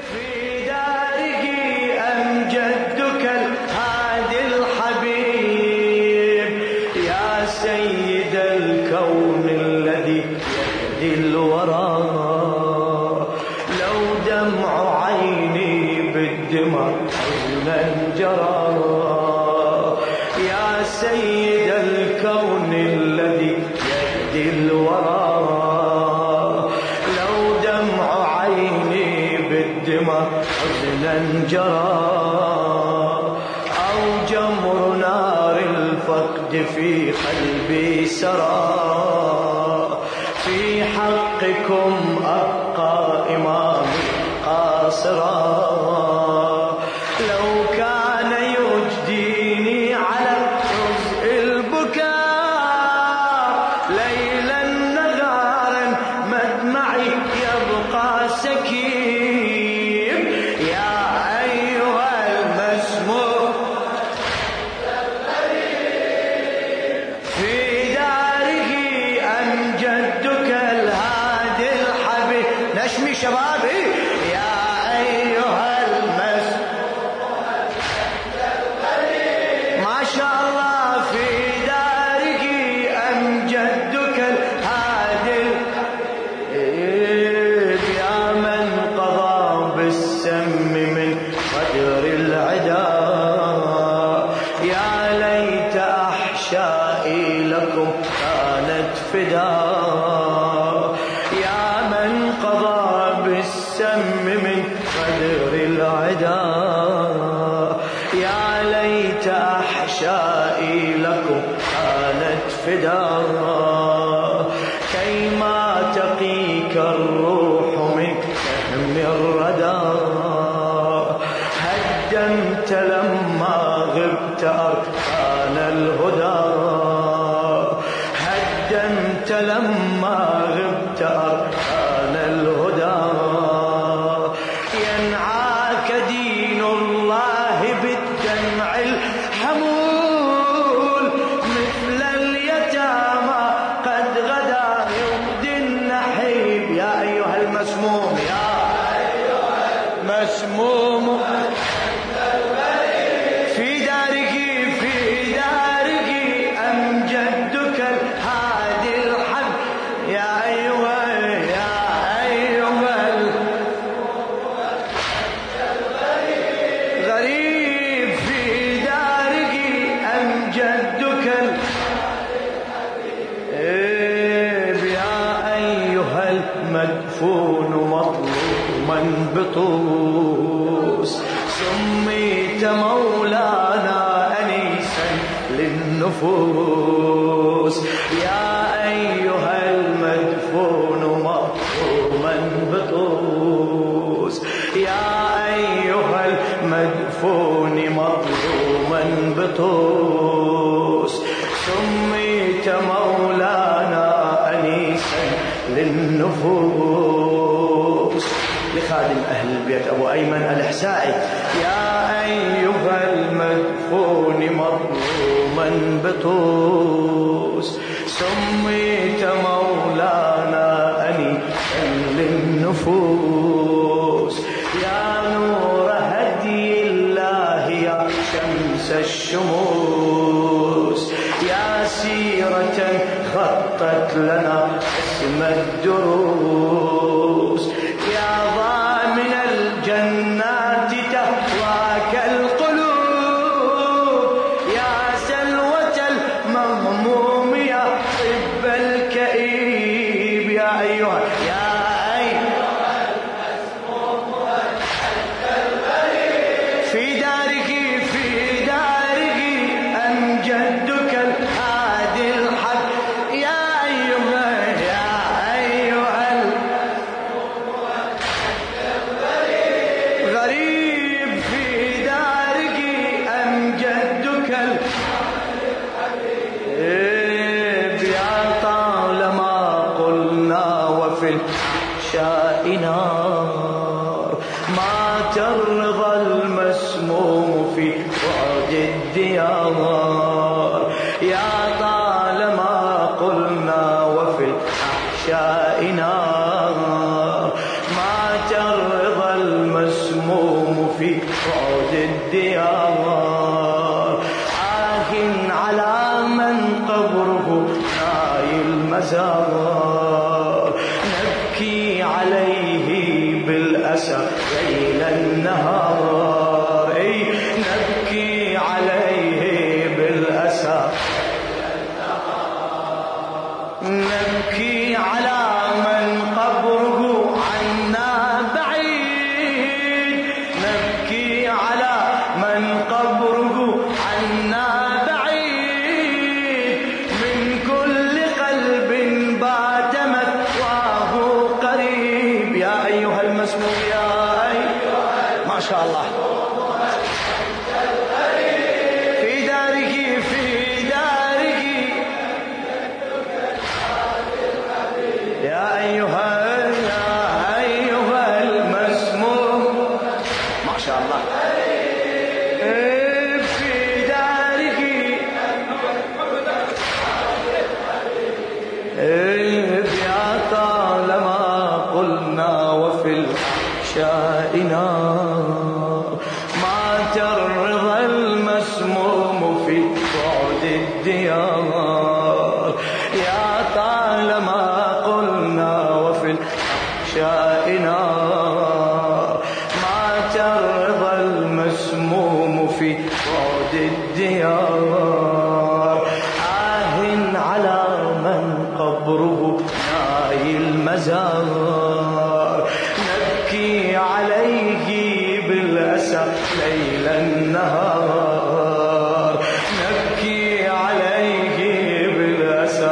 في داره أمجدك الهادي الحبيب يا سيد الكون الذي يهدي الورى لو دمع عيني بالدمع حزنا جرى يا سيد الكون الذي يهدي الورى لو دمع عيني بالدمع حزنا جرى أو جمر نار الفقد في قلبي سرى في حقكم أبقى إمامي قاصرا لو كان يجديني على جزء البكاء ليلا نهارا مدمعي يبقى سكيب يا أيها المسموع في داره أمجدك الهادي الحبيب نشمي شبابي يا أيها ما شاء الله في داره أمجدك الهادي يا من قضى بالسم من قدر العدا يا ليت أحشائي لكم كانت فداء يا من قضى بالسم من قدر العدا يا ليت أحشائي لكم كانت فداء كيما تقيك الروح من سهم الردى هدمت لما غبت أركان الهدى هدمت لما غبت أركان الهدى ينعاك دين الله بالدمع الحمول مثل اليتامى قد غدا يغدي النحيب يا أيها المسموم يا أيها المسموم في داره أمجدك الهادي الحب يا أيها غريب في داره أمجدك يا أيها المدفون مظلوما بطوس سميت مولانا أنيسا للنفوس يا أيها المدفون مظلوما بطوس يا أيها المدفون مظلوما بطوس سميت مولانا أنيسا للنفوس لخادم أهل البيت أبو أيمن الإحسائي يا أيها المدفون مظلوما بطوس سميت مولانا أنيسا للنفوس يا نور هدي الله يا شمس الشموس يا سيرة خطت لنا اسم الدروس يا ضامن الجنات تهواك القلوب يا سلوة المهموم يا طب الكئيب يا أيها المسموم في داره أمجدك الهادي الحق يا أيها بعد الديار. على من قبره ناي المزار، نبكي عليه بالأسى ليل النهار. نبكي عليه بالأسى، نبكي على من قبره عنا بعيد، نبكي على من قبره عنا بعيد، من كل قلب بات مثواه قريب. يا أيها المسموع يا أيها، ما شاء الله، في دارك في دارك يا أيها المسموع، ما شاء الله، في دارك يا طالما قلنا وفي الأحشاء نار، ما ترضى المسموم في بعد الديار. يا طالما قلنا وفي الأحشاء نار، ما ترضى المسموم في بعد الديار. على من قبره ناي المزار، نبكي عليه بالأسى ليل النهار، نبكي عليه بالأسى،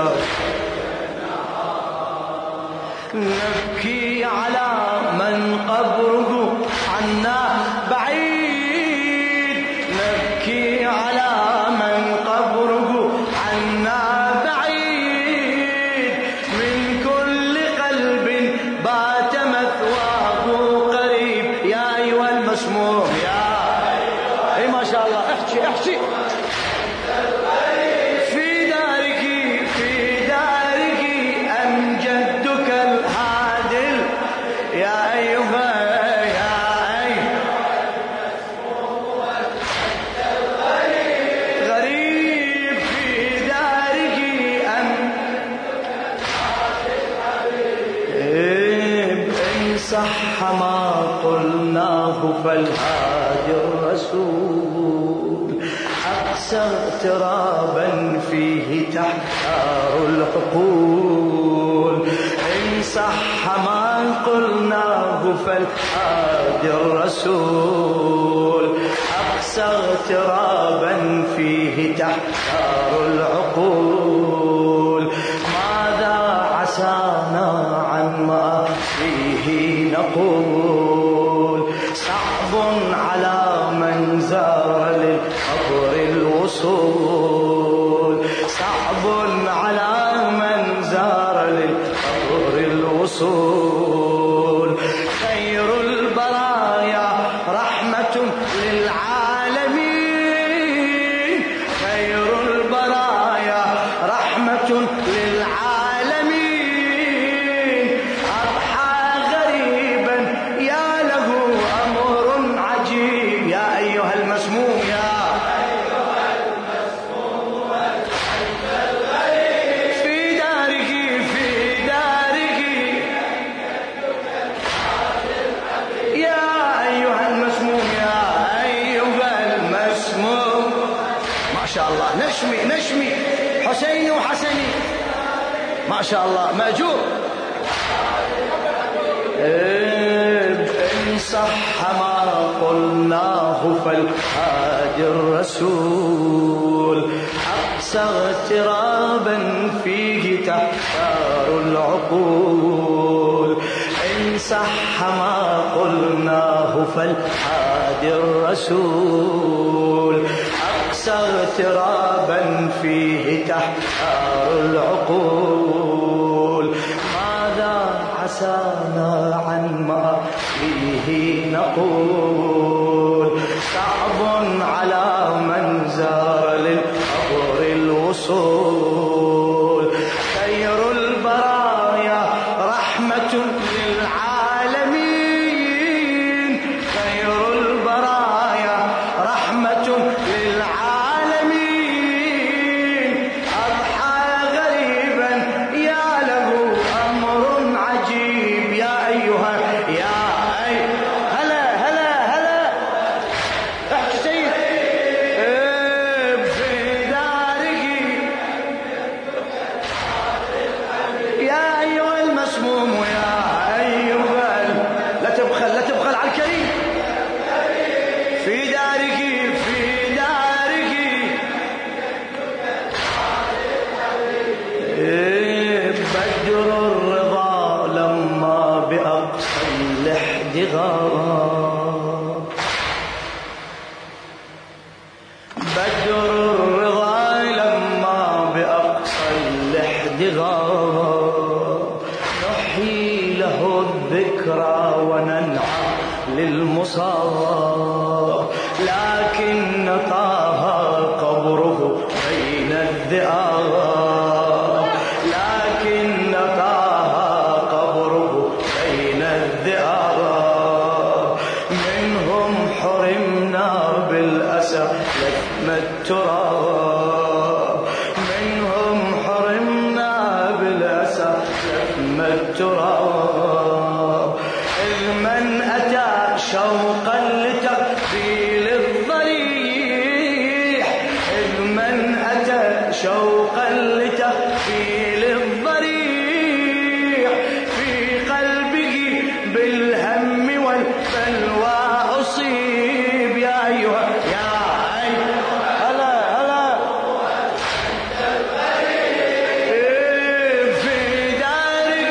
نبكي على من قبره عنا بعيد، نبكي على من قبره عنا بعيد، من كل قلب بات مثواه قريب. يا أيها المسموع يا أيها، ما شاء الله، احكي احكي، في دارك في دارك أمجدك العادل. يا أيها غريب، في دارك إن صح ما قلناه فالهادي الرسول، أقسى اغترابا فيه تحتار العقول. إن صح ما قلناه فالهادي الرسول، أقسى اغترابا فيه تحتار العقول. ماذا عسانا عن ما فيه نقول، صعب على من زار للقبر الوصول، صعب على من زار للقبر الوصول. خير البرايا رحمة للعالمين، خير البرايا رحمة للعالمين. أضحى غريبا يا له أمر عجيب. يا أيها المسموم يا في دارك في دارك يا أيها المسموم يا أيها المسموم. ما شاء الله، نشمي نشمي، حسيني وحسني، ما شاء الله، مأجور. إن صح ما قلناه فالهادي الرسول، أقسى اغترابا فيه تحتار العقول. إن صح ما قلناه فالهادي الرسول، أقسى اغترابا فيه تحتار العقول. ماذا عسانا عن ما فيه نقول، صعب على من زار للقبر الوصول. خير البرايا رحمة للعالمين، خير البرايا غاب. بدر الرضا لما بأقصى اللحد غاب، نحيي له الذكرى وننعى للمصاب، لكن طه قبره بين الذئاب، لكن طه قبره بين الذئاب، منهم حرمنا بالأسى لثم التراب، منهم حرمنا بالأسى لثم التراب، إذ من أتى شوقا لتقبيل الضريح، إذ من أتى شوقا لتقبيل الضريح، في قلبه بالهم والبلوى أصيب. يا أيها يا هلا هلا في دارك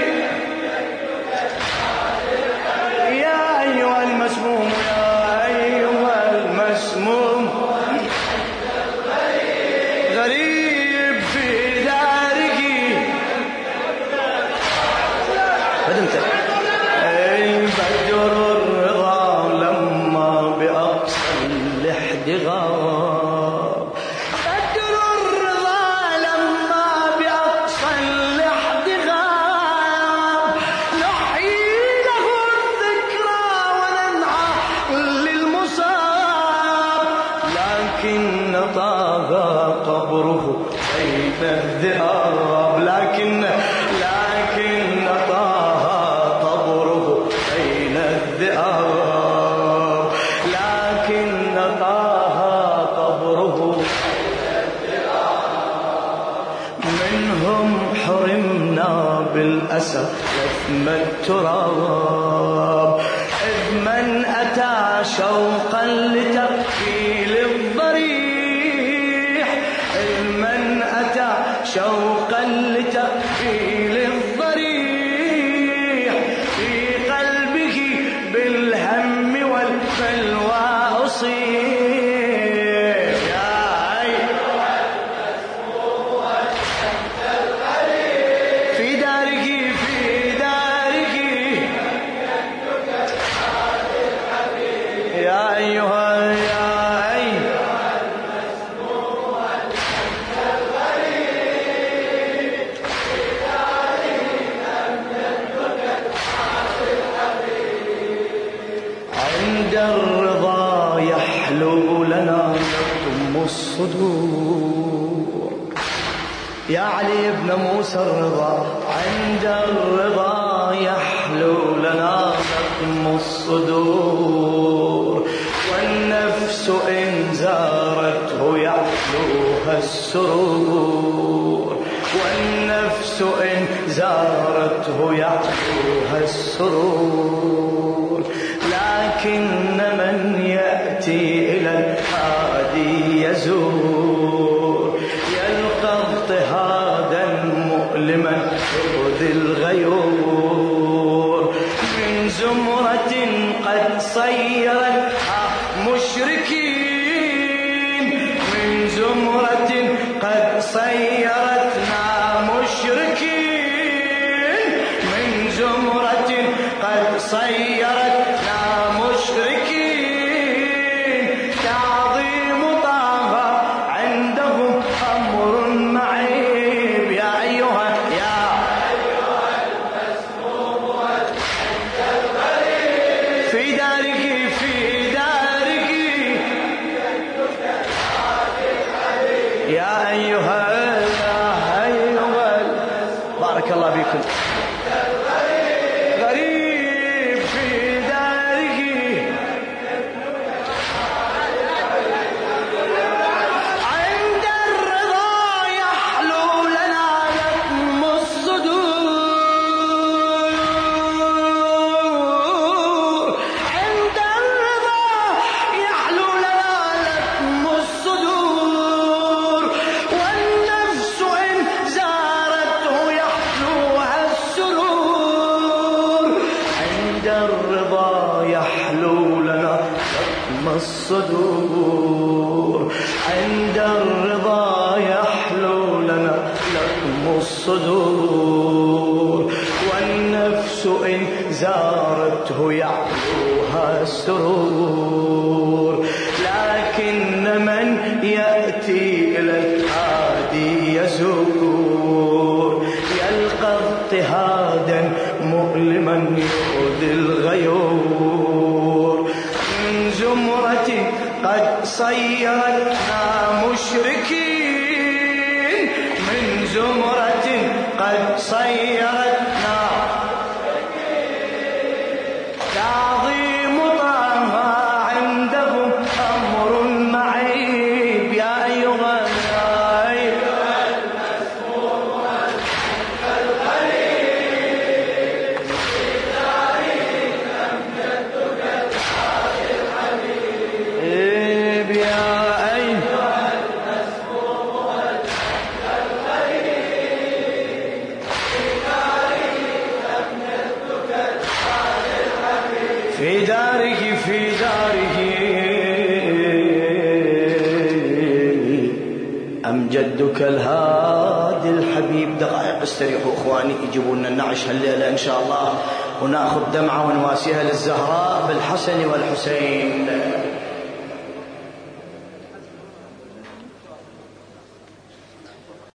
يا أيها المسموم، يا أيها المسموم غريب في دارك بدمت. بدر الرضا لما بأقصى اللحد غاب، بدر الرضا لما بأقصى اللحد غاب، نحيي له الذكرى وننعى للمصاب، لكن طاب قبره بين الذئاب، لكن طه قبره بين الذئاب، لكن طه قبره منهم حرمنا بالأسى لثم التراب، إذ من أتى شوقا لتقبيل الضريح، إذ من أتى شوقا لتقبيل الضريح، في قلبه بالهم والبلوى أصيب. يا في دارك في دارك يا أيها عند الرضا يحلو لنا يضم الصدور. يا علي بن موسى الرضا، عند الرضا يحلو لنا يضم الصدور، والنفس إن زارته يحلوها السرور، والنفس إن زارته يحلوها السرور، لكن من يأتي إلى الهادي يزور، يلقى اضطهادا مؤلما يؤذي الغيور، من زمرة قد صيرتها مشركين، من زمرة قد صيرتنا مشركين، من زمرة قد صيرتنا مشركين، تعظيم طه عندهم أمر معيب. يا أيها المسموم عند الغريب في دارك في دارك يا أيها بارك الله بكم. غريب في دارك عند الرضا يحلو لنا لثم الصدور، عند الصدور، عند الرضا يحلو لنا لطم الصدور، والنفس إن زارته يعلوها السرور، لكن من يأتي إلى الهادي يزور، يلقى اضطهادا مؤلما يؤذي الغيور، من زمرة قد صيرتنا مشركين، من زمرة قد صيرتنا تعظيم طه عندهم أمر معيب. يا أيها المسموم الغريب في تاريخ أمجدك الحادي الحبيب، يا أيها المسموم الغريب في تاريخ أمجدك الحادي الحبيب، في داره أمجدك الهادي الحبيب. دقائق استريحوا إخواني، يجيبوا لنا النعش هالليلة إن شاء الله، ونأخذ دمعة ونواسيها للزهراء بالحسن والحسين.